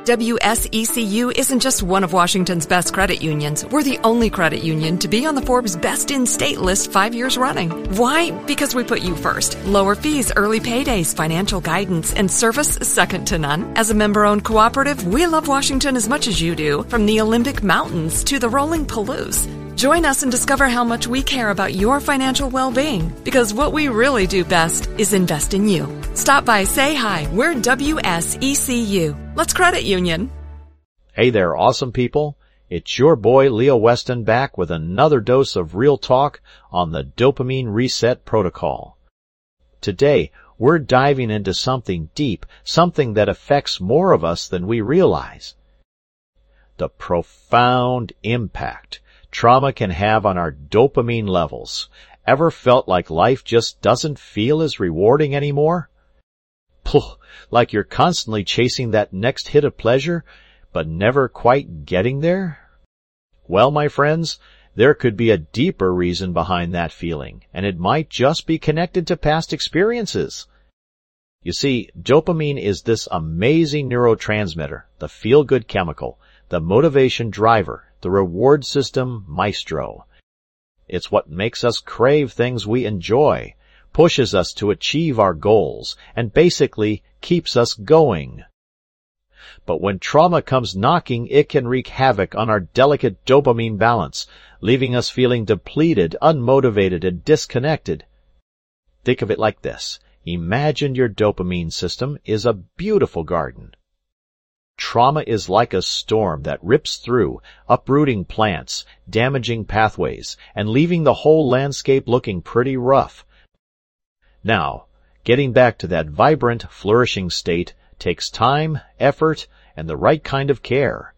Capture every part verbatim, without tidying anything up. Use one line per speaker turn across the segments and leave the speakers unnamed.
W S E C U isn't just one of Washington's best credit unions. We're the only credit union to be on the Forbes Best in State list five years running. Why? Because we put you first. Lower fees, early paydays, financial guidance, and service second to none. As a member-owned cooperative, we love Washington as much as you do, from the Olympic Mountains to the rolling Palouse. Join us and discover how much we care about your financial well-being, because what we really do best is invest in you. Stop by, say hi. We're W S E C U. Let's credit union.
Hey there, awesome people. It's your boy Leo Weston back with another dose of real talk on the Dopamine Reset Protocol. Today, we're diving into something deep, something that affects more of us than we realize. The profound impact trauma can have on our dopamine levels. Ever felt like life just doesn't feel as rewarding anymore? Puh, like you're constantly chasing that next hit of pleasure, but never quite getting there? Well, my friends, there could be a deeper reason behind that feeling, and it might just be connected to past experiences. You see, dopamine is this amazing neurotransmitter, the feel-good chemical, the motivation driver, the reward system maestro. It's what makes us crave things we enjoy, pushes us to achieve our goals, and basically keeps us going. But when trauma comes knocking, it can wreak havoc on our delicate dopamine balance, leaving us feeling depleted, unmotivated, and disconnected. Think of it like this. Imagine your dopamine system is a beautiful garden. Trauma is like a storm that rips through, uprooting plants, damaging pathways, and leaving the whole landscape looking pretty rough. Now, getting back to that vibrant, flourishing state takes time, effort, and the right kind of care.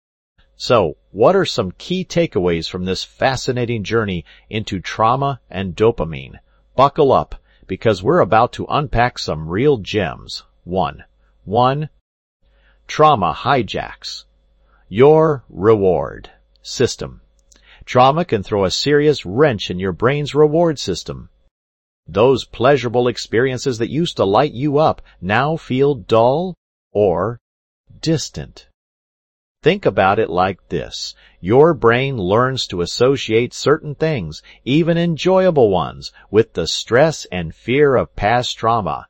So, what are some key takeaways from this fascinating journey into trauma and dopamine? Buckle up, because we're about to unpack some real gems. One. One. Trauma hijacks your reward system. Trauma can throw a serious wrench in your brain's reward system. Those pleasurable experiences that used to light you up now feel dull or distant. Think about it like this. Your brain learns to associate certain things, even enjoyable ones, with the stress and fear of past trauma.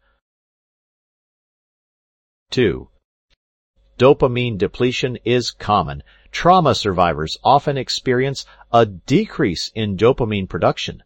Two. Dopamine depletion is common. Trauma survivors often experience a decrease in dopamine production.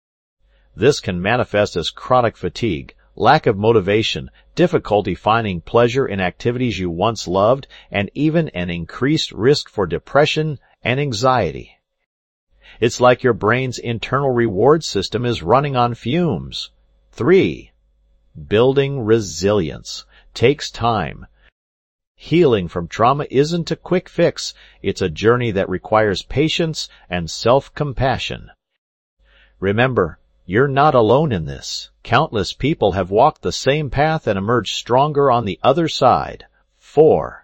This can manifest as chronic fatigue, lack of motivation, difficulty finding pleasure in activities you once loved, and even an increased risk for depression and anxiety. It's like your brain's internal reward system is running on fumes. Three. Building resilience takes time. Healing from trauma isn't a quick fix. It's a journey that requires patience and self-compassion. Remember, you're not alone in this. Countless people have walked the same path and emerged stronger on the other side. Four.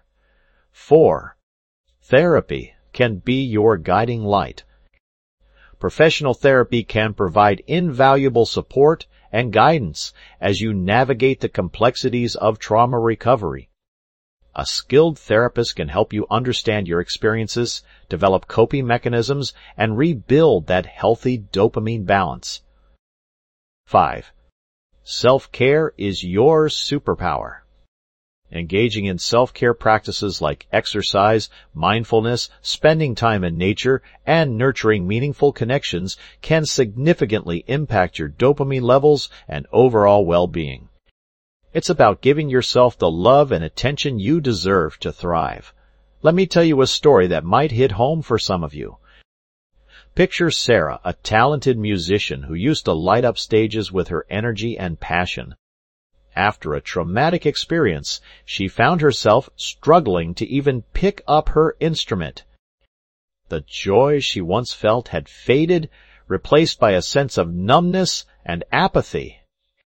Four. Therapy can be your guiding light. Professional therapy can provide invaluable support and guidance as you navigate the complexities of trauma recovery. A skilled therapist can help you understand your experiences, develop coping mechanisms, and rebuild that healthy dopamine balance. Five. Self-care is your superpower. Engaging in self-care practices like exercise, mindfulness, spending time in nature, and nurturing meaningful connections can significantly impact your dopamine levels and overall well-being. It's about giving yourself the love and attention you deserve to thrive. Let me tell you a story that might hit home for some of you. Picture Sarah, a talented musician who used to light up stages with her energy and passion. After a traumatic experience, she found herself struggling to even pick up her instrument. The joy she once felt had faded, replaced by a sense of numbness and apathy.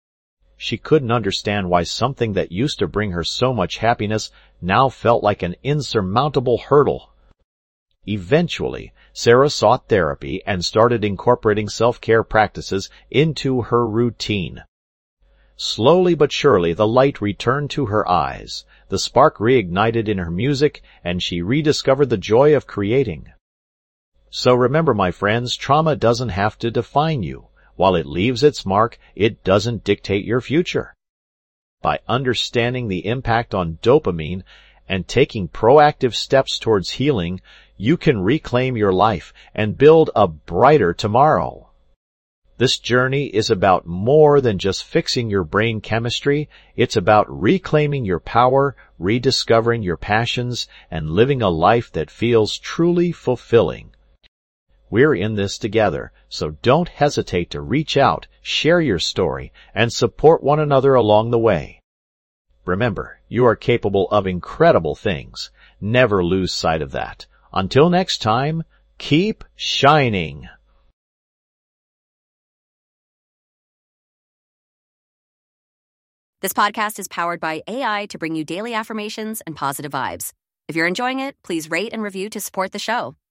She couldn't understand why something that used to bring her so much happiness now felt like an insurmountable hurdle. Eventually, Sarah sought therapy and started incorporating self-care practices into her routine. Slowly but surely the light returned to her eyes, the spark reignited in her music, and she rediscovered the joy of creating. So remember, my friends, trauma doesn't have to define you. While it leaves its mark, it doesn't dictate your future. By understanding the impact on dopamine and taking proactive steps towards healing, you can reclaim your life and build a brighter tomorrow. This journey is about more than just fixing your brain chemistry. It's about reclaiming your power, rediscovering your passions, and living a life that feels truly fulfilling. We're in this together, so don't hesitate to reach out, share your story, and support one another along the way. Remember, you are capable of incredible things. Never lose sight of that. Until next time, keep shining.
This podcast is powered by A I to bring you daily affirmations and positive vibes. If you're enjoying it, please rate and review to support the show.